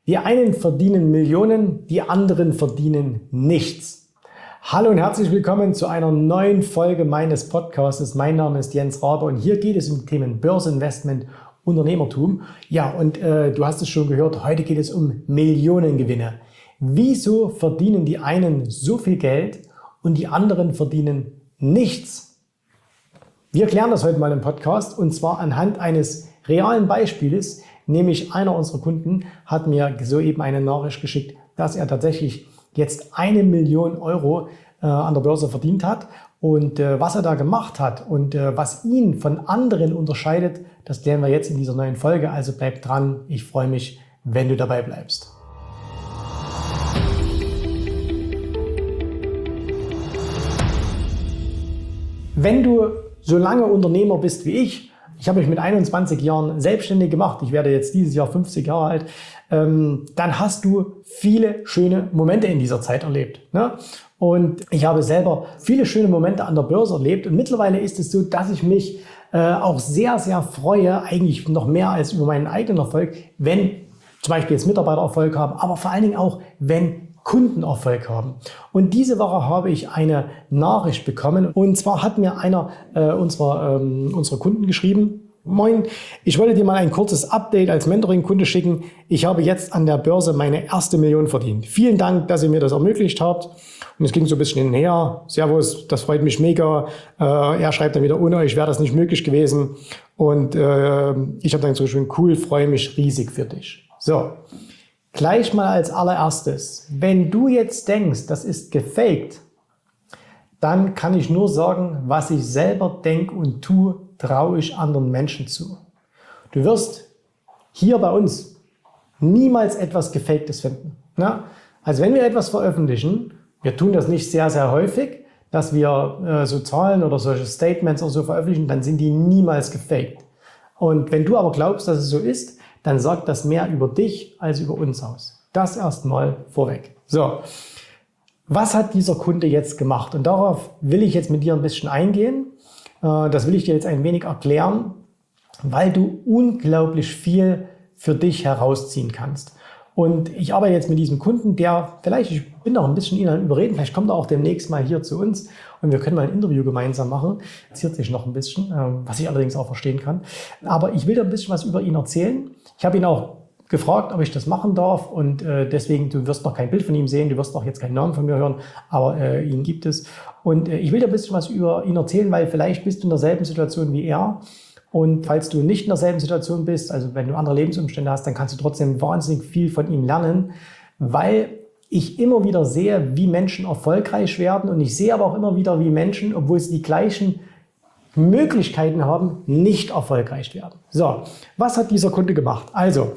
Die einen verdienen Millionen, die anderen verdienen nichts. Hallo und herzlich willkommen zu einer neuen Folge meines Podcasts. Mein Name ist Jens Rabe und hier geht es um die Themen Börseninvestment, Unternehmertum. Ja, und du hast es schon gehört, heute geht es um Millionengewinne. Wieso verdienen die einen so viel Geld und die anderen verdienen nichts? Wir klären das heute mal im Podcast und zwar anhand eines realen Beispieles. Nämlich einer unserer Kunden hat mir soeben eine Nachricht geschickt, dass er tatsächlich jetzt 1 Million Euro an der Börse verdient hat. Und was er da gemacht hat und was ihn von anderen unterscheidet, das klären wir jetzt in dieser neuen Folge. Also bleib dran, ich freue mich, wenn du dabei bleibst. Wenn du so lange Unternehmer bist wie ich habe mich mit 21 Jahren selbstständig gemacht, ich werde jetzt dieses Jahr 50 Jahre alt, dann hast du viele schöne Momente in dieser Zeit erlebt. Ne? Und ich habe selber viele schöne Momente an der Börse erlebt und mittlerweile ist es so, dass ich mich auch sehr, sehr freue, eigentlich noch mehr als über meinen eigenen Erfolg, wenn zum Beispiel jetzt Mitarbeiter Erfolg haben, aber vor allen Dingen auch, wenn Kunden Erfolg haben. Und diese Woche habe ich eine Nachricht bekommen und zwar hat mir einer unserer Kunden geschrieben: Moin, ich wollte dir mal ein kurzes Update als Mentoring-Kunde schicken. Ich habe jetzt an der Börse meine erste Million verdient. Vielen Dank, dass ihr mir das ermöglicht habt. Und es ging so ein bisschen hinher. Servus, das freut mich mega. Er schreibt dann wieder, ohne euch wäre das nicht möglich gewesen. Und ich habe dann so schön, cool, freue mich riesig für dich. So. Gleich mal als allererstes, wenn du jetzt denkst, das ist gefaked, dann kann ich nur sagen, was ich selber denke und tue, traue ich anderen Menschen zu. Du wirst hier bei uns niemals etwas Gefaktes finden. Ne? Also wenn wir etwas veröffentlichen, wir tun das nicht sehr, sehr häufig, dass wir so Zahlen oder solche Statements oder so veröffentlichen, dann sind die niemals gefaked. Und wenn du aber glaubst, dass es so ist, dann sagt das mehr über dich als über uns aus. Das erstmal vorweg. So, was hat dieser Kunde jetzt gemacht? Und darauf will ich jetzt mit dir ein bisschen eingehen. Das will ich dir jetzt ein wenig erklären, weil du unglaublich viel für dich herausziehen kannst. Und ich arbeite jetzt mit diesem Kunden, der vielleicht, ich bin noch ein bisschen ihn überreden, vielleicht kommt er auch demnächst mal hier zu uns und wir können mal ein Interview gemeinsam machen. Ziert sich noch ein bisschen, was ich allerdings auch verstehen kann. Aber ich will dir ein bisschen was über ihn erzählen. Ich habe ihn auch gefragt, ob ich das machen darf und deswegen, du wirst noch kein Bild von ihm sehen, du wirst auch jetzt keinen Namen von mir hören, aber ihn gibt es. Und ich will dir ein bisschen was über ihn erzählen, weil vielleicht bist du in derselben Situation wie er. Und falls du nicht in derselben Situation bist, also wenn du andere Lebensumstände hast, dann kannst du trotzdem wahnsinnig viel von ihm lernen, weil ich immer wieder sehe, wie Menschen erfolgreich werden und ich sehe aber auch immer wieder, wie Menschen, obwohl sie die gleichen Möglichkeiten haben, nicht erfolgreich werden. So, was hat dieser Kunde gemacht? Also,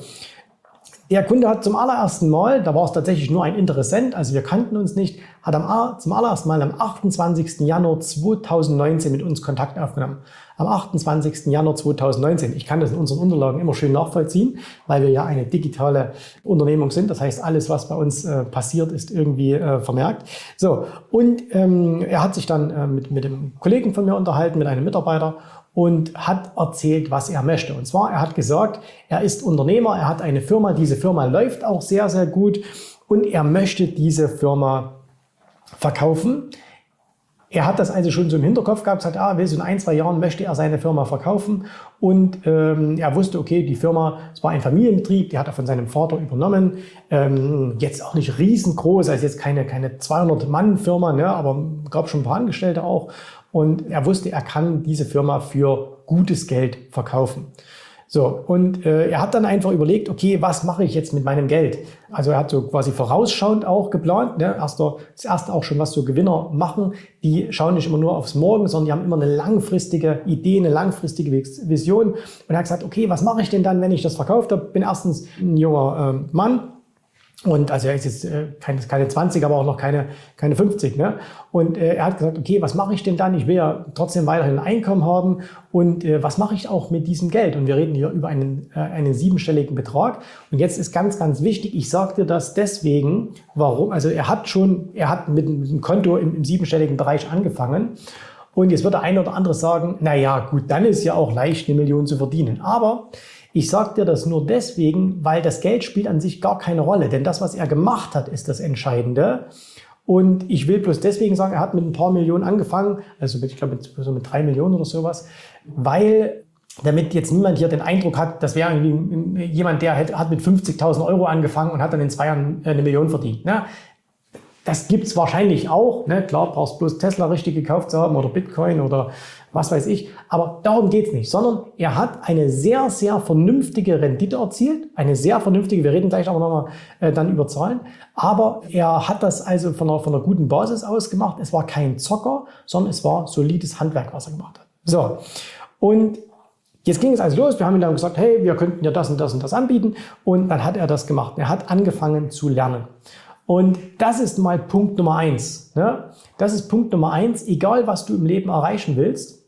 der Kunde hat zum allerersten Mal, da war es tatsächlich nur ein Interessent, also wir kannten uns nicht, hat zum allerersten Mal am 28. Januar 2019 mit uns Kontakt aufgenommen. Am 28. Januar 2019. Ich kann das in unseren Unterlagen immer schön nachvollziehen, weil wir ja eine digitale Unternehmung sind. Das heißt, alles, was bei uns passiert, ist irgendwie vermerkt. So, und er hat sich dann mit dem Kollegen von mir unterhalten, mit einem Mitarbeiter, und hat erzählt, was er möchte. Und zwar, er hat gesagt, er ist Unternehmer, er hat eine Firma, diese Firma läuft auch sehr, sehr gut und er möchte diese Firma verkaufen. Er hat das also schon so im Hinterkopf gehabt, sagt, so in 1-2 Jahren möchte er seine Firma verkaufen und er wusste, okay, die Firma, es war ein Familienbetrieb, die hat er von seinem Vater übernommen, jetzt auch nicht riesengroß, also jetzt keine 200-Mann-Firma, ne, aber gab schon ein paar Angestellte auch. Und er wusste, er kann diese Firma für gutes Geld verkaufen. So, und er hat dann einfach überlegt, okay, was mache ich jetzt mit meinem Geld? Also er hat so quasi vorausschauend auch geplant. Ne? Das erste auch schon, was so Gewinner machen. Die schauen nicht immer nur aufs Morgen, sondern die haben immer eine langfristige Idee, eine langfristige Vision. Und er hat gesagt, okay, was mache ich denn dann, wenn ich das verkauft habe? Bin erstens ein junger Mann. Und also er ist jetzt keine 20, aber auch noch keine 50. Ne? Und er hat gesagt, okay, was mache ich denn dann? Ich will ja trotzdem weiterhin ein Einkommen haben. Und was mache ich auch mit diesem Geld? Und wir reden hier über einen 7-stelligen Betrag. Und jetzt ist ganz, ganz wichtig, ich sage dir das deswegen, warum? Also er hat mit einem Konto im 7-stelligen Bereich angefangen. Und jetzt wird der eine oder andere sagen, na ja, gut, dann ist ja auch leicht, 1 Million zu verdienen. Aber Ich sage dir das nur deswegen, weil das Geld spielt an sich gar keine Rolle. Denn das, was er gemacht hat, ist das Entscheidende. Und ich will bloß deswegen sagen, er hat mit ein paar Millionen angefangen, also ich glaube mit 3 Millionen oder sowas, weil damit jetzt niemand hier den Eindruck hat, das wäre irgendwie jemand, der hat mit 50.000 Euro angefangen und hat dann in 2 Jahren 1 Million verdient. Ne? Das gibt's wahrscheinlich auch. Ne? Klar, brauchst bloß Tesla richtig gekauft zu haben oder Bitcoin oder was weiß ich. Aber darum geht's nicht, sondern er hat eine sehr, sehr vernünftige Rendite erzielt. Eine sehr vernünftige, wir reden gleich aber nochmal dann über Zahlen. Aber er hat das also von einer guten Basis aus gemacht. Es war kein Zocker, sondern es war solides Handwerk, was er gemacht hat. So, und jetzt ging es also los. Wir haben ihm dann gesagt, hey, wir könnten ja das und das und das anbieten. Und dann hat er das gemacht. Er hat angefangen zu lernen. Und das ist mal Punkt Nummer 1. Ne? Das ist Punkt Nummer 1. Egal, was du im Leben erreichen willst,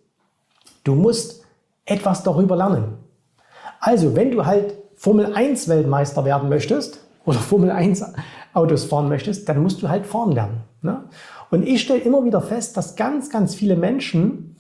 du musst etwas darüber lernen. Also, wenn du halt Formel 1 Weltmeister werden möchtest oder Formel 1 Autos fahren möchtest, dann musst du halt fahren lernen. Ne? Und ich stelle immer wieder fest, dass ganz, ganz viele Menschen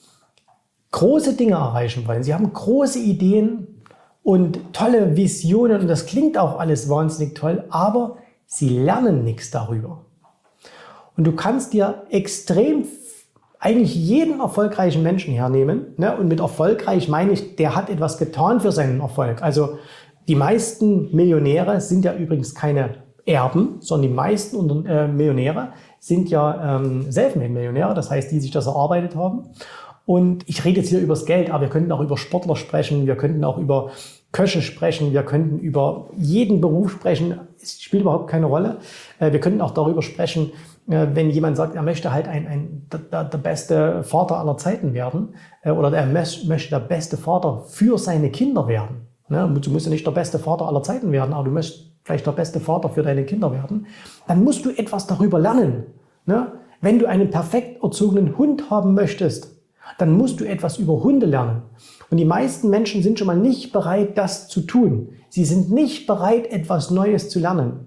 große Dinge erreichen wollen. Sie haben große Ideen und tolle Visionen und das klingt auch alles wahnsinnig toll, aber sie lernen nichts darüber. Und du kannst dir extrem eigentlich jeden erfolgreichen Menschen hernehmen. Ne? Und mit erfolgreich meine ich, der hat etwas getan für seinen Erfolg. Also die meisten Millionäre sind ja übrigens keine Erben, sondern die meisten Millionäre sind ja Selfmade-Millionäre, das heißt, die sich das erarbeitet haben. Und ich rede jetzt hier über das Geld, aber wir könnten auch über Sportler sprechen, wir könnten auch über Köche sprechen, wir könnten über jeden Beruf sprechen, es spielt überhaupt keine Rolle. Wir könnten auch darüber sprechen, wenn jemand sagt, er möchte halt der beste Vater aller Zeiten werden oder er möchte der beste Vater für seine Kinder werden. Du musst ja nicht der beste Vater aller Zeiten werden, aber du möchtest vielleicht der beste Vater für deine Kinder werden. Dann musst du etwas darüber lernen. Wenn du einen perfekt erzogenen Hund haben möchtest, dann musst du etwas über Hunde lernen. Und die meisten Menschen sind schon mal nicht bereit, das zu tun. Sie sind nicht bereit, etwas Neues zu lernen.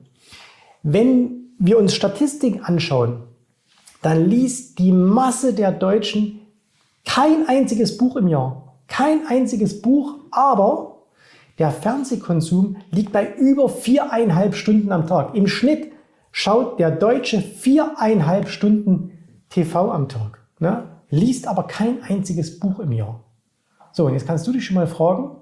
Wenn wir uns Statistiken anschauen, dann liest die Masse der Deutschen kein einziges Buch im Jahr. Kein einziges Buch, aber der Fernsehkonsum liegt bei über 4,5 Stunden am Tag. Im Schnitt schaut der Deutsche 4,5 Stunden TV am Tag. Liest aber kein einziges Buch im Jahr. So, und jetzt kannst du dich schon mal fragen,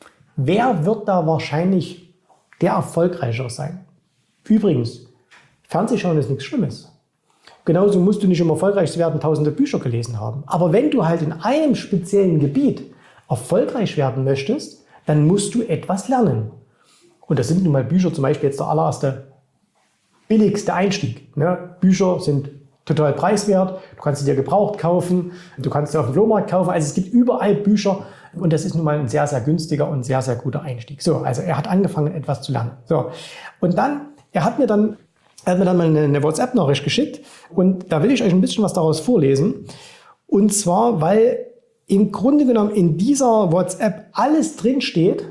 wer wird da wahrscheinlich der Erfolgreichere sein? Übrigens, Fernsehschauen ist nichts Schlimmes. Genauso musst du nicht, um erfolgreich zu werden, tausende Bücher gelesen haben. Aber wenn du halt in einem speziellen Gebiet erfolgreich werden möchtest, dann musst du etwas lernen. Und das sind nun mal Bücher, zum Beispiel jetzt der allererste, billigste Einstieg. Bücher sind total preiswert, du kannst sie dir gebraucht kaufen, du kannst sie auf dem Flohmarkt kaufen, also es gibt überall Bücher und das ist nun mal ein sehr, sehr günstiger und sehr, sehr guter Einstieg. So, also er hat angefangen, etwas zu lernen. So, und dann, er hat mir dann mal eine WhatsApp-Nachricht geschickt und da will ich euch ein bisschen was daraus vorlesen. Und zwar, weil im Grunde genommen in dieser WhatsApp alles drin steht,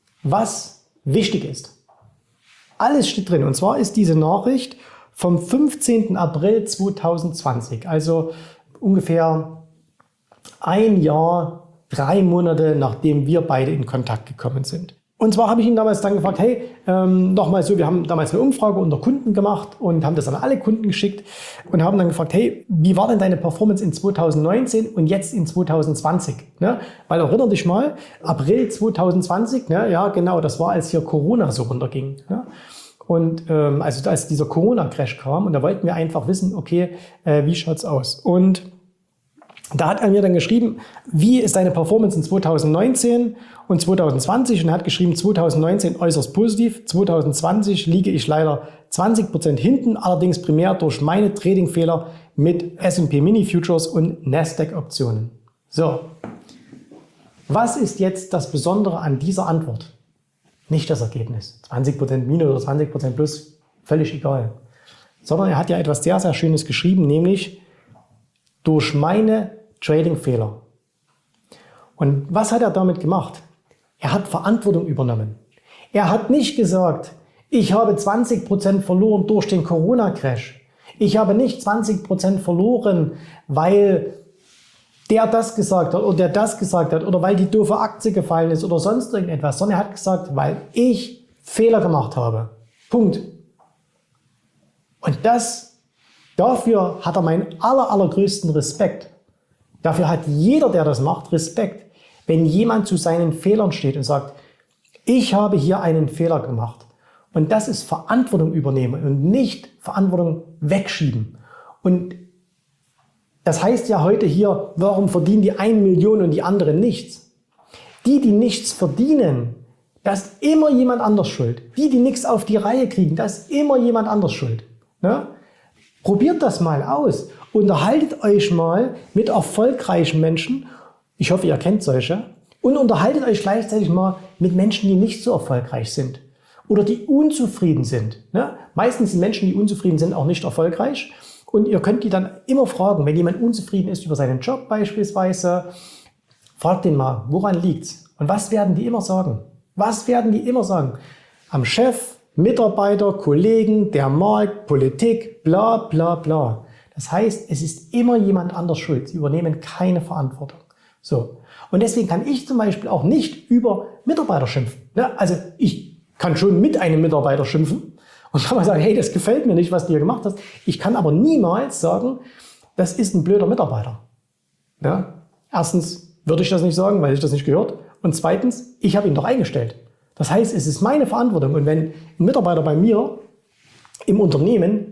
was wichtig ist. Alles steht drin. Und zwar ist diese Nachricht vom 15. April 2020, also ungefähr 1 Jahr, 3 Monate, nachdem wir beide in Kontakt gekommen sind. Und zwar habe ich ihn damals dann gefragt, hey, nochmal so, wir haben damals eine Umfrage unter Kunden gemacht und haben das an alle Kunden geschickt und haben dann gefragt, hey, wie war denn deine Performance in 2019 und jetzt in 2020? Weil erinnere dich mal, April 2020, ja genau, das war, als hier Corona so runterging. Und also als dieser Corona-Crash kam und da wollten wir einfach wissen, okay, wie schaut's aus? Und da hat er mir dann geschrieben, wie ist deine Performance in 2019 und 2020? Und er hat geschrieben, 2019 äußerst positiv, 2020 liege ich leider 20% hinten, allerdings primär durch meine Tradingfehler mit S&P Mini Futures und Nasdaq Optionen. So, was ist jetzt das Besondere an dieser Antwort? Nicht das Ergebnis. 20% Minus oder 20% Plus, völlig egal. Sondern er hat ja etwas sehr, sehr Schönes geschrieben, nämlich durch meine Trading-Fehler. Und was hat er damit gemacht? Er hat Verantwortung übernommen. Er hat nicht gesagt, ich habe 20% verloren durch den Corona-Crash. Ich habe nicht 20% verloren, weil der das gesagt hat oder der das gesagt hat oder weil die doofe Aktie gefallen ist oder sonst irgendetwas, sondern er hat gesagt, weil ich Fehler gemacht habe. Punkt. Und dafür hat er meinen allergrößten Respekt. Dafür hat jeder, der das macht, Respekt. Wenn jemand zu seinen Fehlern steht und sagt, ich habe hier einen Fehler gemacht. Und das ist Verantwortung übernehmen und nicht Verantwortung wegschieben. Und das heißt ja heute hier, warum verdienen die 1 Million und die anderen nichts? Die nichts verdienen, da ist immer jemand anders schuld. Die nichts auf die Reihe kriegen, da ist immer jemand anders schuld. Ne? Probiert das mal aus. Unterhaltet euch mal mit erfolgreichen Menschen. Ich hoffe, ihr kennt solche. Und unterhaltet euch gleichzeitig mal mit Menschen, die nicht so erfolgreich sind. Oder die unzufrieden sind. Ne? Meistens sind Menschen, die unzufrieden sind, auch nicht erfolgreich. Und ihr könnt die dann immer fragen, wenn jemand unzufrieden ist über seinen Job beispielsweise, fragt den mal, woran liegt's? Und was werden die immer sagen? Was werden die immer sagen? Am Chef, Mitarbeiter, Kollegen, der Markt, Politik, bla bla bla. Das heißt, es ist immer jemand anders schuld. Sie übernehmen keine Verantwortung. So. Und deswegen kann ich zum Beispiel auch nicht über Mitarbeiter schimpfen. Ne? Also ich kann schon mit einem Mitarbeiter schimpfen und kann mal sagen, hey, das gefällt mir nicht, was du hier gemacht hast. Ich kann aber niemals sagen, das ist ein blöder Mitarbeiter. Ja? Erstens würde ich das nicht sagen, weil ich das nicht gehört. Und zweitens, ich habe ihn doch eingestellt. Das heißt, es ist meine Verantwortung. Und wenn ein Mitarbeiter bei mir im Unternehmen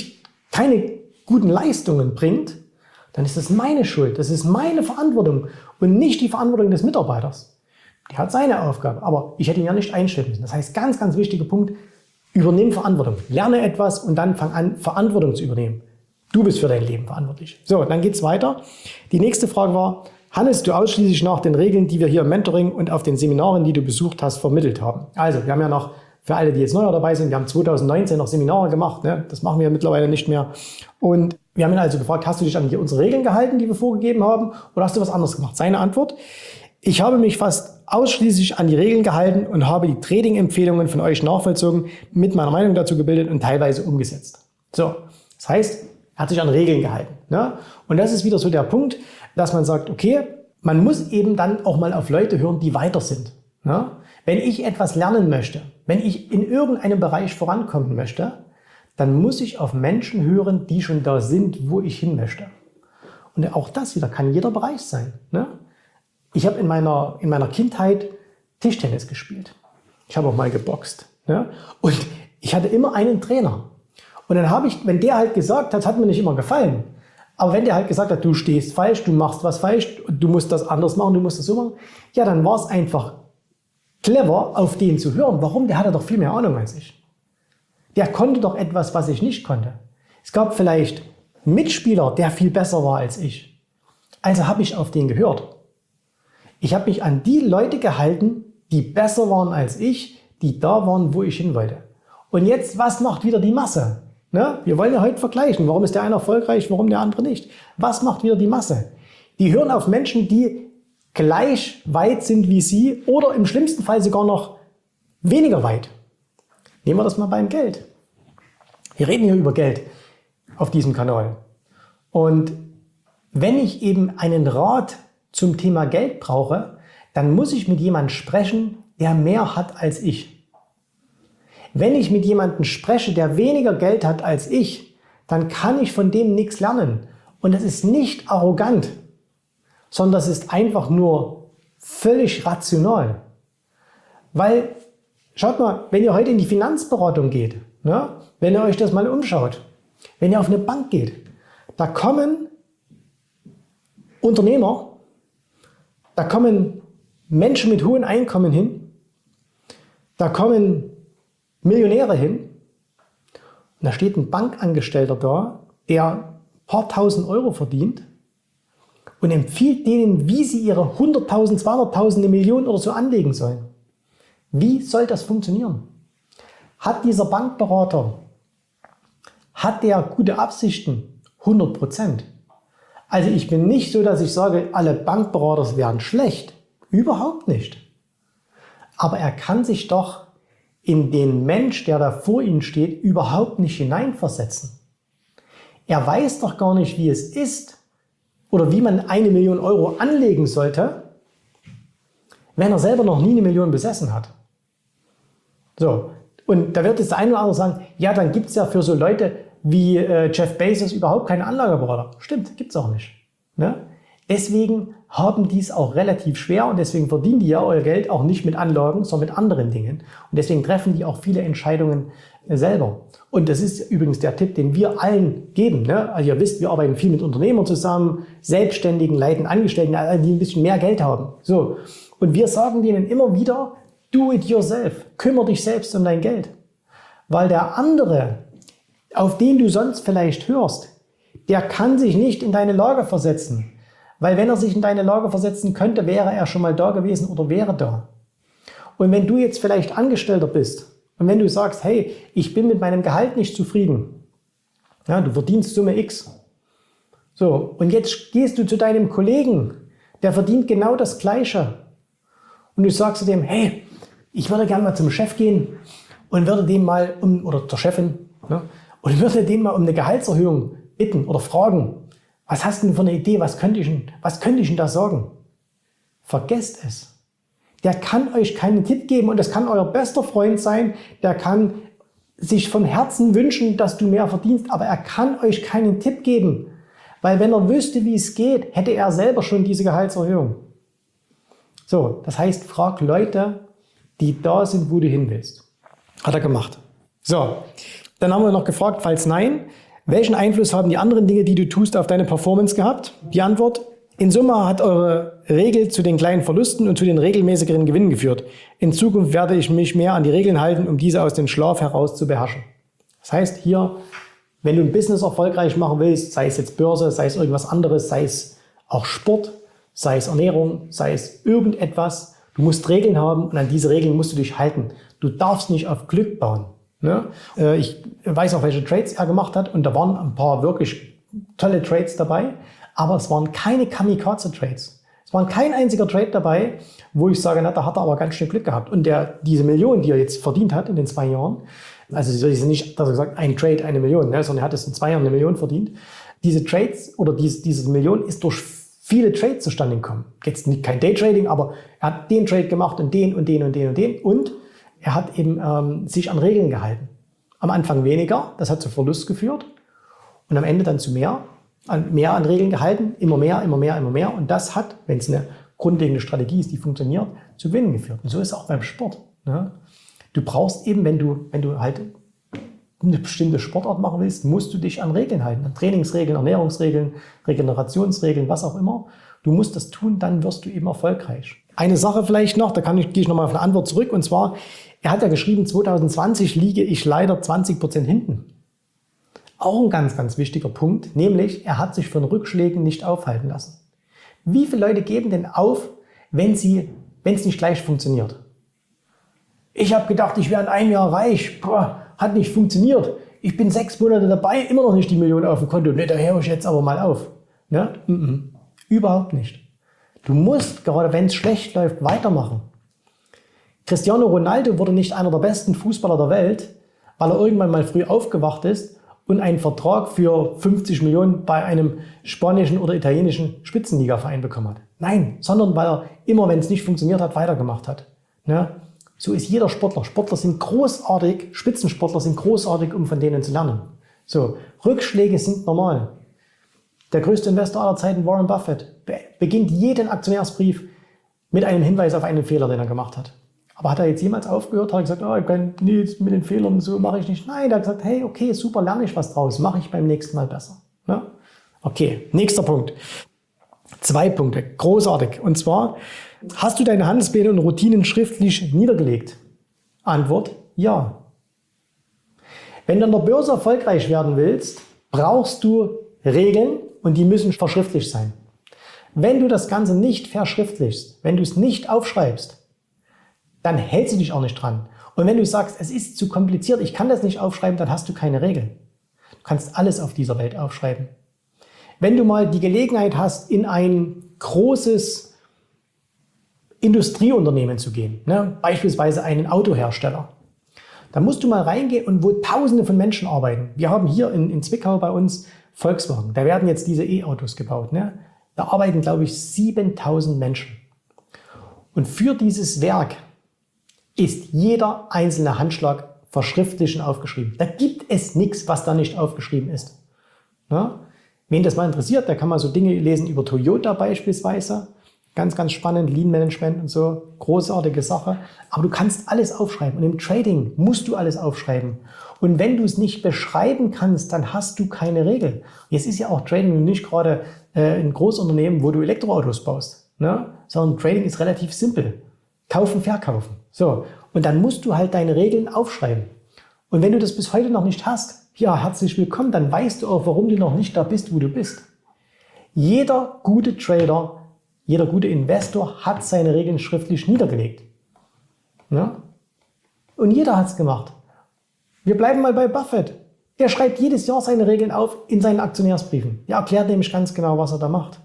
keine guten Leistungen bringt, dann ist das meine Schuld. Das ist meine Verantwortung und nicht die Verantwortung des Mitarbeiters. Der hat seine Aufgabe, aber ich hätte ihn ja nicht einstellen müssen. Das heißt, ganz, ganz wichtiger Punkt, übernimm Verantwortung. Lerne etwas und dann fang an, Verantwortung zu übernehmen. Du bist für dein Leben verantwortlich. So, dann geht's weiter. Die nächste Frage war, handelst du ausschließlich nach den Regeln, die wir hier im Mentoring und auf den Seminaren, die du besucht hast, vermittelt haben? Also, wir haben ja noch, für alle, die jetzt neu dabei sind, wir haben 2019 noch Seminare gemacht. Ne? Das machen wir mittlerweile nicht mehr. Und wir haben ihn also gefragt, hast du dich an unsere Regeln gehalten, die wir vorgegeben haben, oder hast du was anderes gemacht? Seine Antwort, ich habe mich fast ausschließlich an die Regeln gehalten und habe die Trading-Empfehlungen von euch nachvollzogen, mit meiner Meinung dazu gebildet und teilweise umgesetzt. So, das heißt, er hat sich an Regeln gehalten. Ne? Und das ist wieder so der Punkt, dass man sagt, okay, man muss eben dann auch mal auf Leute hören, die weiter sind. Ne? Wenn ich etwas lernen möchte, wenn ich in irgendeinem Bereich vorankommen möchte, dann muss ich auf Menschen hören, die schon da sind, wo ich hin möchte. Und auch das wieder kann jeder Bereich sein. Ne? Ich habe in meiner Kindheit Tischtennis gespielt. Ich habe auch mal geboxt. Ne? Und ich hatte immer einen Trainer. Und dann habe ich, wenn der halt gesagt hat, hat mir nicht immer gefallen. Aber wenn der halt gesagt hat, du stehst falsch, du machst was falsch, du musst das anders machen, du musst das so machen, ja, dann war es einfach clever, auf den zu hören. Warum? Der hatte doch viel mehr Ahnung als ich. Der konnte doch etwas, was ich nicht konnte. Es gab vielleicht einen Mitspieler, der viel besser war als ich. Also habe ich auf den gehört. Ich habe mich an die Leute gehalten, die besser waren als ich, die da waren, wo ich hin wollte. Und jetzt, was macht wieder die Masse? Ne? Wir wollen ja heute vergleichen. Warum ist der eine erfolgreich, warum der andere nicht? Was macht wieder die Masse? Die hören auf Menschen, die gleich weit sind wie sie oder im schlimmsten Fall sogar noch weniger weit. Nehmen wir das mal beim Geld. Wir reden hier über Geld auf diesem Kanal. Und wenn ich eben einen Rat zum Thema Geld brauche, dann muss ich mit jemandem sprechen, der mehr hat als ich. Wenn ich mit jemandem spreche, der weniger Geld hat als ich, dann kann ich von dem nichts lernen. Und das ist nicht arrogant, sondern das ist einfach nur völlig rational. Weil, schaut mal, wenn ihr heute in die Finanzberatung geht, ne, wenn ihr euch das mal umschaut, wenn ihr auf eine Bank geht, da kommen Unternehmer, da kommen Menschen mit hohen Einkommen hin, da kommen Millionäre hin und da steht ein Bankangestellter da, der ein paar tausend Euro verdient und empfiehlt denen, wie sie ihre 100.000, 200.000, eine Million oder so anlegen sollen. Wie soll das funktionieren? Hat dieser Bankberater, hat der gute Absichten? 100%. Also ich bin nicht so, dass ich sage, alle Bankberater wären schlecht. Überhaupt nicht. Aber er kann sich doch in den Mensch, der da vor Ihnen steht, überhaupt nicht hineinversetzen. Er weiß doch gar nicht, wie es ist, oder wie man 1 Million Euro anlegen sollte, wenn er selber noch nie 1 Million besessen hat. So, und da wird jetzt der eine oder andere sagen, ja, dann gibt es ja für so Leute wie Jeff Bezos überhaupt keine Anlageberater. Stimmt, gibt es auch nicht. Ne? Deswegen haben die es auch relativ schwer und deswegen verdienen die ja euer Geld auch nicht mit Anlagen, sondern mit anderen Dingen. Und deswegen treffen die auch viele Entscheidungen selber. Und das ist übrigens der Tipp, den wir allen geben. Ne? Also ihr wisst, wir arbeiten viel mit Unternehmern zusammen, Selbstständigen, Leitenden, Angestellten, die ein bisschen mehr Geld haben. So. Und wir sagen denen immer wieder, do it yourself. Kümmere dich selbst um dein Geld. Weil der andere, auf den du sonst vielleicht hörst, der kann sich nicht in deine Lage versetzen. Weil wenn er sich in deine Lage versetzen könnte, wäre er schon mal da gewesen oder wäre da. Und wenn du jetzt vielleicht Angestellter bist und wenn du sagst, hey, ich bin mit meinem Gehalt nicht zufrieden, ja, du verdienst Summe X. So, und jetzt gehst du zu deinem Kollegen, der verdient genau das Gleiche. Und du sagst zu dem, hey, ich würde gerne mal zum Chef gehen und würde dem mal oder zur Chefin, ne, und würde den mal um eine Gehaltserhöhung bitten oder fragen. Was hast du denn für eine Idee? Was könnte ich denn da sagen? Vergesst es. Der kann euch keinen Tipp geben und das kann euer bester Freund sein. Der kann sich von Herzen wünschen, dass du mehr verdienst, aber er kann euch keinen Tipp geben. Weil wenn er wüsste, wie es geht, hätte er selber schon diese Gehaltserhöhung. So, das heißt, frag Leute, die da sind, wo du hin willst. Hat er gemacht. So, dann haben wir noch gefragt, falls nein, welchen Einfluss haben die anderen Dinge, die du tust, auf deine Performance gehabt? Die Antwort: In Summe hat eure Regel zu den kleinen Verlusten und zu den regelmäßigeren Gewinnen geführt. In Zukunft werde ich mich mehr an die Regeln halten, um diese aus dem Schlaf heraus zu beherrschen. Das heißt hier, wenn du ein Business erfolgreich machen willst, sei es jetzt Börse, sei es irgendwas anderes, sei es auch Sport, sei es Ernährung, sei es irgendetwas, du musst Regeln haben und an diese Regeln musst du dich halten. Du darfst nicht auf Glück bauen. Ne? Ich weiß auch, welche Trades er gemacht hat und da waren ein paar wirklich tolle Trades dabei, aber es waren keine Kamikaze-Trades. Es war kein einziger Trade dabei, wo ich sage, na, da hat er aber ganz schön Glück gehabt. Und diese Million, die er jetzt verdient hat in den 2 Jahren, also es ist nicht, dass er gesagt, ein Trade, 1 Million, ne, sondern er hat es in 2 Jahren 1 Million verdient. Diese Trades oder diese Million ist durch viele Trades zustande gekommen. Jetzt nicht kein Daytrading, aber er hat den Trade gemacht und den und den und den und den und er hat eben sich an Regeln gehalten. Am Anfang weniger, das hat zu Verlust geführt und am Ende dann zu mehr an Regeln gehalten, immer mehr. Und das hat, wenn es eine grundlegende Strategie ist, die funktioniert, zu Gewinnen geführt. Und so ist es auch beim Sport. Ne? Du brauchst eben, wenn du halt eine bestimmte Sportart machen willst, musst du dich an Regeln halten. An Trainingsregeln, Ernährungsregeln, Regenerationsregeln, was auch immer. Du musst das tun, dann wirst du eben erfolgreich. Eine Sache vielleicht noch, da gehe ich nochmal auf eine Antwort zurück. Und zwar, er hat ja geschrieben, 2020 liege ich leider 20% hinten. Auch ein ganz, ganz wichtiger Punkt, nämlich er hat sich von Rückschlägen nicht aufhalten lassen. Wie viele Leute geben denn auf, wenn es nicht gleich funktioniert? Ich habe gedacht, ich wäre in 1 Jahr reich. Boah, hat nicht funktioniert. Ich bin 6 Monate dabei, immer noch nicht die Million auf dem Konto. Ne, da höre ich jetzt aber mal auf. Ne? Überhaupt nicht. Du musst, gerade wenn es schlecht läuft, weitermachen. Cristiano Ronaldo wurde nicht einer der besten Fußballer der Welt, weil er irgendwann mal früh aufgewacht ist und einen Vertrag für 50 Millionen bei einem spanischen oder italienischen Spitzenligaverein bekommen hat. Nein, sondern weil er immer, wenn es nicht funktioniert hat, weitergemacht hat. Ne? So ist jeder Sportler. Sportler sind großartig, Spitzensportler sind großartig, um von denen zu lernen. So, Rückschläge sind normal. Der größte Investor aller Zeiten, Warren Buffett, beginnt jeden Aktionärsbrief mit einem Hinweis auf einen Fehler, den er gemacht hat. Aber hat er jetzt jemals aufgehört? Hat er gesagt, nee, mit den Fehlern so mache ich nicht. Nein, er hat gesagt, hey, okay, super, lerne ich was draus, mache ich beim nächsten Mal besser. Ja? Okay, nächster Punkt. 2 Punkte, großartig. Und zwar, hast du deine Handelspläne und Routinen schriftlich niedergelegt? Antwort, ja. Wenn du an der Börse erfolgreich werden willst, brauchst du Regeln und die müssen verschriftlicht sein. Wenn du das Ganze nicht verschriftlichst, wenn du es nicht aufschreibst, dann hältst du dich auch nicht dran. Und wenn du sagst, es ist zu kompliziert, ich kann das nicht aufschreiben, dann hast du keine Regeln. Du kannst alles auf dieser Welt aufschreiben. Wenn du mal die Gelegenheit hast, in ein großes Industrieunternehmen zu gehen, ne, beispielsweise einen Autohersteller, dann musst du mal reingehen und wo Tausende von Menschen arbeiten. Wir haben hier in Zwickau bei uns Volkswagen, da werden jetzt diese E-Autos gebaut. Ne? Da arbeiten, glaube ich, 7000 Menschen. Und für dieses Werk ist jeder einzelne Handschlag verschriftlicht und aufgeschrieben. Da gibt es nichts, was da nicht aufgeschrieben ist. Ja? Wen das mal interessiert, der kann mal so Dinge lesen über Toyota beispielsweise. Ganz, ganz spannend, Lean Management und so, großartige Sache. Aber du kannst alles aufschreiben. Und im Trading musst du alles aufschreiben. Und wenn du es nicht beschreiben kannst, dann hast du keine Regel. Jetzt ist ja auch Trading nicht gerade ein Großunternehmen, wo du Elektroautos baust, ne? Sondern Trading ist relativ simpel. Kaufen, verkaufen. So. Und dann musst du halt deine Regeln aufschreiben. Und wenn du das bis heute noch nicht hast, ja, herzlich willkommen, dann weißt du auch, warum du noch nicht da bist, wo du bist. Jeder gute Trader, jeder gute Investor hat seine Regeln schriftlich niedergelegt. Ja? Und jeder hat es gemacht. Wir bleiben mal bei Buffett. Der schreibt jedes Jahr seine Regeln auf in seinen Aktionärsbriefen. Er erklärt nämlich ganz genau, was er da macht.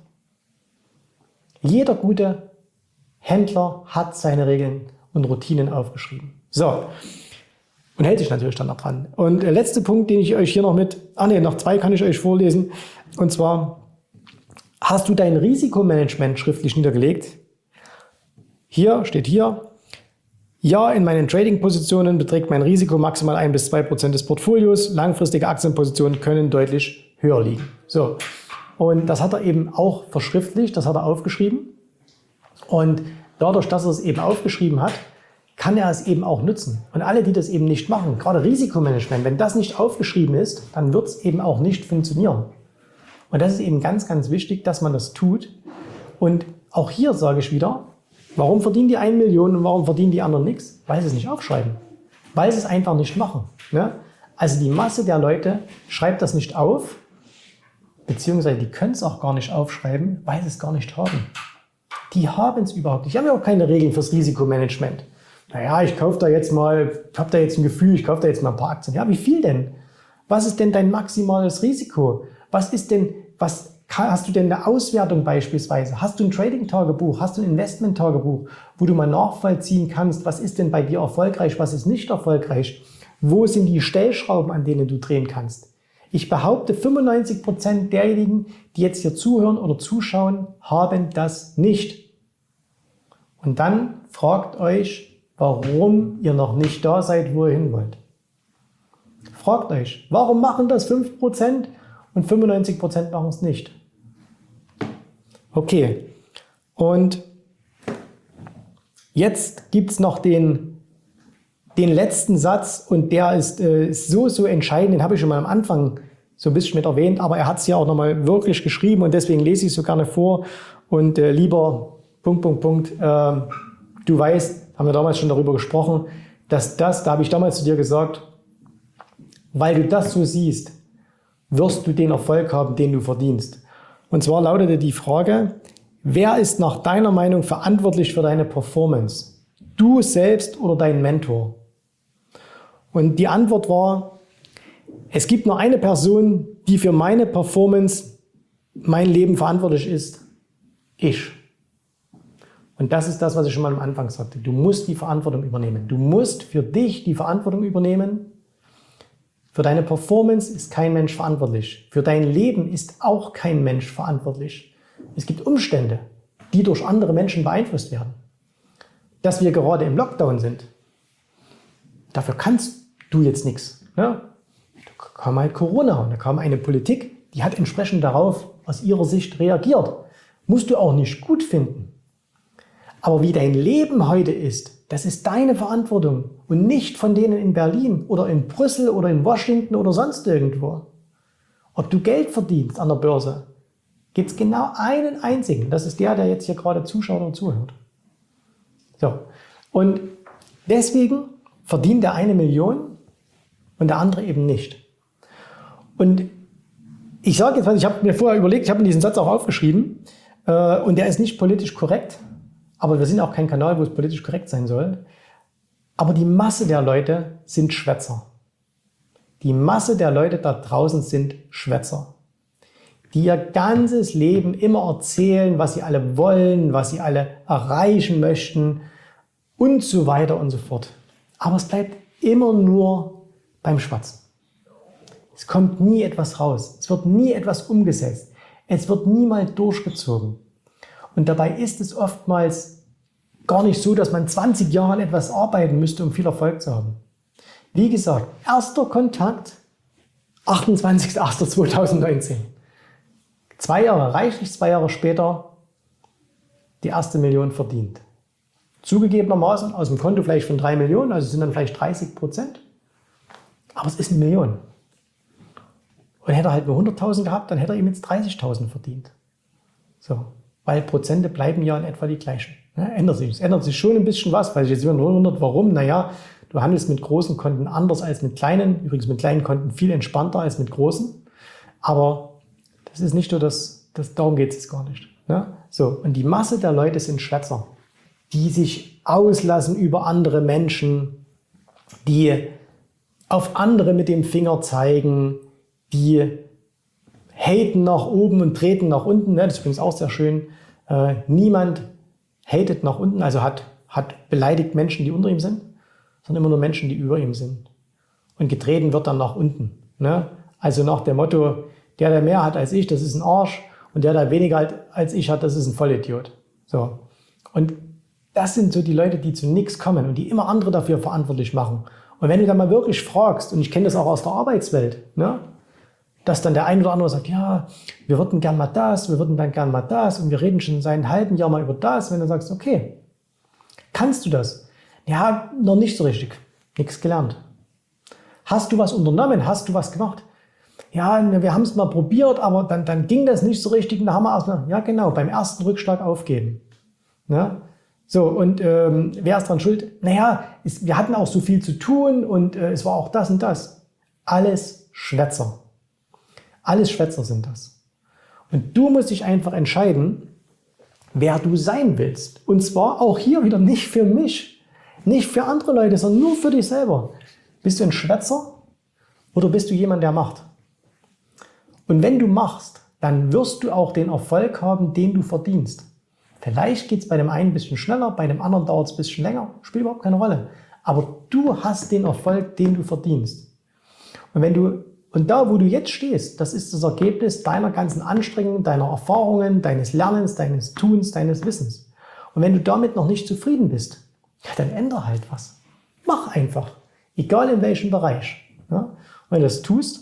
Jeder gute Händler hat seine Regeln und Routinen aufgeschrieben. So. Und hält sich natürlich dann noch dran. Und der letzte Punkt, den ich euch hier noch noch 2 kann ich euch vorlesen. Und zwar, hast du dein Risikomanagement schriftlich niedergelegt? Steht hier, ja, in meinen Trading-Positionen beträgt mein Risiko maximal 1-2% des Portfolios. Langfristige Aktienpositionen können deutlich höher liegen. So. Und das hat er eben auch verschriftlicht, das hat er aufgeschrieben. Und dadurch, dass er es eben aufgeschrieben hat, kann er es eben auch nutzen. Und alle, die das eben nicht machen, gerade Risikomanagement, wenn das nicht aufgeschrieben ist, dann wird es eben auch nicht funktionieren. Und das ist eben ganz, ganz wichtig, dass man das tut. Und auch hier sage ich wieder, warum verdienen die 1 Million und warum verdienen die anderen nichts? Weil sie es nicht aufschreiben. Weil sie es einfach nicht machen. Ne? Also die Masse der Leute schreibt das nicht auf, beziehungsweise die können es auch gar nicht aufschreiben, weil sie es gar nicht haben. Die haben es überhaupt nicht. Die haben ja auch keine Regeln fürs Risikomanagement. Naja, ich kaufe da jetzt mal, ich habe da jetzt ein Gefühl, ich kaufe da jetzt mal ein paar Aktien. Ja, wie viel denn? Was ist denn dein maximales Risiko? Hast du denn eine Auswertung beispielsweise? Hast du ein Trading-Tagebuch? Hast du ein Investment-Tagebuch, wo du mal nachvollziehen kannst, was ist denn bei dir erfolgreich, was ist nicht erfolgreich? Wo sind die Stellschrauben, an denen du drehen kannst? Ich behaupte, 95% derjenigen, die jetzt hier zuhören oder zuschauen, haben das nicht. Und dann fragt euch, warum ihr noch nicht da seid, wo ihr hin wollt. Fragt euch, warum machen das 5% und 95% machen es nicht? Okay, und jetzt gibt es noch den letzten Satz und der ist so entscheidend, den habe ich schon mal am Anfang so ein bisschen mit erwähnt, aber er hat es ja auch nochmal wirklich geschrieben und deswegen lese ich es so gerne vor und lieber ... Du weißt, haben wir damals schon darüber gesprochen, dass da habe ich damals zu dir gesagt, weil du das so siehst, wirst du den Erfolg haben, den du verdienst. Und zwar lautete die Frage, wer ist nach deiner Meinung verantwortlich für deine Performance? Du selbst oder dein Mentor? Und die Antwort war, es gibt nur eine Person, die für meine Performance, mein Leben verantwortlich ist. Ich. Und das ist das, was ich schon mal am Anfang sagte. Du musst die Verantwortung übernehmen. Du musst für dich die Verantwortung übernehmen. Für deine Performance ist kein Mensch verantwortlich. Für dein Leben ist auch kein Mensch verantwortlich. Es gibt Umstände, die durch andere Menschen beeinflusst werden. Dass wir gerade im Lockdown sind, dafür kannst du jetzt nichts. Ne? Da kam halt Corona und da kam eine Politik, die hat entsprechend darauf aus ihrer Sicht reagiert. Musst du auch nicht gut finden. Aber wie dein Leben heute ist, das ist deine Verantwortung und nicht von denen in Berlin oder in Brüssel oder in Washington oder sonst irgendwo. Ob du Geld verdienst an der Börse, gibt es genau einen einzigen. Das ist der jetzt hier gerade zuschaut oder zuhört. So. Und deswegen verdient der 1 Million und der andere eben nicht. Und ich sage jetzt, ich habe mir vorher überlegt, ich habe mir diesen Satz auch aufgeschrieben und der ist nicht politisch korrekt. Aber wir sind auch kein Kanal, wo es politisch korrekt sein soll. Aber die Masse der Leute sind Schwätzer. Die Masse der Leute da draußen sind Schwätzer. Die ihr ganzes Leben immer erzählen, was sie alle wollen, was sie alle erreichen möchten und so weiter und so fort. Aber es bleibt immer nur beim Schwatzen. Es kommt nie etwas raus. Es wird nie etwas umgesetzt. Es wird niemals durchgezogen. Und dabei ist es oftmals gar nicht so, dass man 20 Jahre an etwas arbeiten müsste, um viel Erfolg zu haben. Wie gesagt, erster Kontakt, 28.08.2019. 2 Jahre reicht nicht, 2 Jahre später die erste Million verdient. Zugegebenermaßen aus dem Konto vielleicht von 3 Millionen, also sind dann vielleicht 30%. Aber es ist eine Million. Und hätte er halt nur 100.000 gehabt, dann hätte er ihm jetzt 30.000 verdient. So, weil Prozente bleiben ja in etwa die gleichen. Ja, es ändert sich schon ein bisschen was, weil ich jetzt immer nur wundert, warum. Naja, du handelst mit großen Konten anders als mit kleinen. Übrigens mit kleinen Konten viel entspannter als mit großen. Aber das ist nicht so, darum geht es jetzt gar nicht. Ne? So, und die Masse der Leute sind Schwätzer, die sich auslassen über andere Menschen, die auf andere mit dem Finger zeigen, die haten nach oben und treten nach unten. Ne? Das ist übrigens auch sehr schön. Niemand hatet nach unten, also hat beleidigt Menschen, die unter ihm sind, sondern immer nur Menschen, die über ihm sind. Und getreten wird dann nach unten. Ne? Also nach dem Motto, der mehr hat als ich, das ist ein Arsch. Und der weniger hat als ich hat, das ist ein Vollidiot. So. Und das sind so die Leute, die zu nichts kommen und die immer andere dafür verantwortlich machen. Und wenn du dann mal wirklich fragst, und ich kenne das auch aus der Arbeitswelt, ne, dass dann der ein oder andere sagt, ja, wir würden gern mal das, wir würden dann gern mal das und wir reden schon seit einem halben Jahr mal über das. Wenn du sagst, okay, kannst du das? Ja, noch nicht so richtig. Nichts gelernt. Hast du was unternommen? Hast du was gemacht? Ja, wir haben es mal probiert, aber dann ging das nicht so richtig. Und da haben wir erstmal, ja genau, beim ersten Rückschlag aufgeben. Ne? So, und wer ist dran schuld? Naja, wir hatten auch so viel zu tun und es war auch das und das. Alles Schwätzer. Alles Schwätzer sind das. Und du musst dich einfach entscheiden, wer du sein willst. Und zwar auch hier wieder nicht für mich, nicht für andere Leute, sondern nur für dich selber. Bist du ein Schwätzer oder bist du jemand, der macht? Und wenn du machst, dann wirst du auch den Erfolg haben, den du verdienst. Vielleicht geht es bei dem einen ein bisschen schneller, bei dem anderen dauert es ein bisschen länger, spielt überhaupt keine Rolle. Aber du hast den Erfolg, den du verdienst. Und da, wo du jetzt stehst, das ist das Ergebnis deiner ganzen Anstrengungen, deiner Erfahrungen, deines Lernens, deines Tuns, deines Wissens. Und wenn du damit noch nicht zufrieden bist, ja, dann ändere halt was. Mach einfach. Egal in welchem Bereich. Ja? Und wenn du das tust,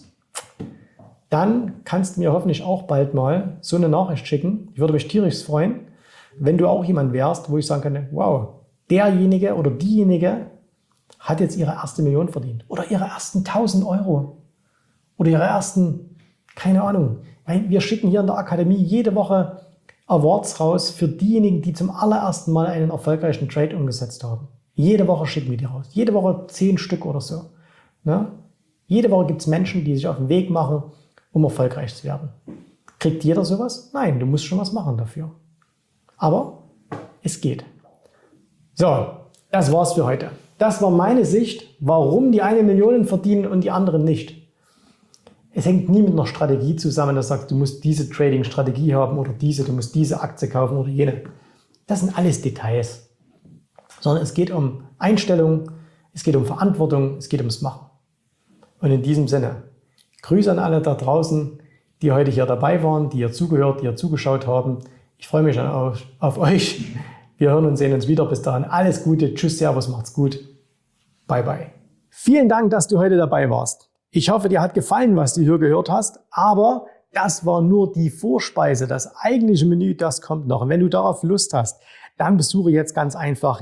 dann kannst du mir hoffentlich auch bald mal so eine Nachricht schicken. Ich würde mich tierisch freuen, wenn du auch jemand wärst, wo ich sagen kann, wow, derjenige oder diejenige hat jetzt ihre erste Million verdient. Oder ihre ersten 1.000 Euro. Oder ihre ersten, keine Ahnung. Wir schicken hier in der Akademie jede Woche Awards raus für diejenigen, die zum allerersten Mal einen erfolgreichen Trade umgesetzt haben. Jede Woche schicken wir die raus. Jede Woche 10 Stück oder so. Ne? Jede Woche gibt es Menschen, die sich auf den Weg machen, um erfolgreich zu werden. Kriegt jeder sowas? Nein, du musst schon was machen dafür. Aber es geht. So, das war's für heute. Das war meine Sicht, warum die eine Million verdienen und die anderen nicht. Es hängt nie mit einer Strategie zusammen, dass du sagst, du musst diese Trading-Strategie haben oder diese, du musst diese Aktie kaufen oder jene. Das sind alles Details. Sondern es geht um Einstellung, es geht um Verantwortung, es geht ums Machen. Und in diesem Sinne, Grüße an alle da draußen, die heute hier dabei waren, die ihr zugehört, die ihr zugeschaut haben. Ich freue mich auf euch. Wir hören und sehen uns wieder. Bis dahin alles Gute. Tschüss, Servus, macht's gut. Bye, bye. Vielen Dank, dass du heute dabei warst. Ich hoffe, dir hat gefallen, was du hier gehört hast. Aber das war nur die Vorspeise. Das eigentliche Menü, das kommt noch. Und wenn du darauf Lust hast, dann besuche jetzt ganz einfach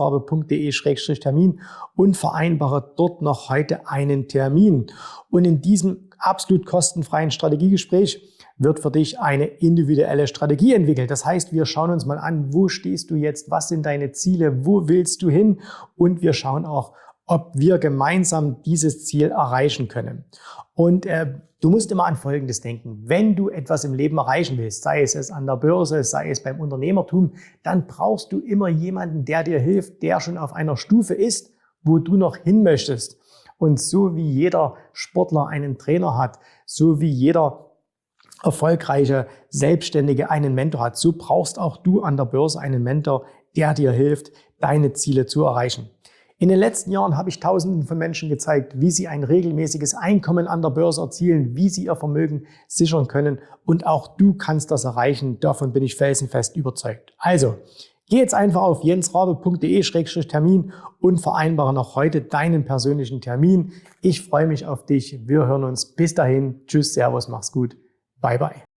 jensrabe.de/termin und vereinbare dort noch heute einen Termin. Und in diesem absolut kostenfreien Strategiegespräch wird für dich eine individuelle Strategie entwickelt. Das heißt, wir schauen uns mal an, wo stehst du jetzt, was sind deine Ziele, wo willst du hin und wir schauen auch, ob wir gemeinsam dieses Ziel erreichen können. Und du musst immer an Folgendes denken. Wenn du etwas im Leben erreichen willst, sei es an der Börse, sei es beim Unternehmertum, dann brauchst du immer jemanden, der dir hilft, der schon auf einer Stufe ist, wo du noch hin möchtest. Und so wie jeder Sportler einen Trainer hat, so wie jeder erfolgreiche Selbstständige einen Mentor hat, so brauchst auch du an der Börse einen Mentor, der dir hilft, deine Ziele zu erreichen. In den letzten Jahren habe ich Tausenden von Menschen gezeigt, wie sie ein regelmäßiges Einkommen an der Börse erzielen, wie sie ihr Vermögen sichern können. Und auch du kannst das erreichen. Davon bin ich felsenfest überzeugt. Also, geh jetzt einfach auf jensrabe.de/Termin und vereinbare noch heute deinen persönlichen Termin. Ich freue mich auf dich. Wir hören uns. Bis dahin. Tschüss, Servus, mach's gut. Bye, bye.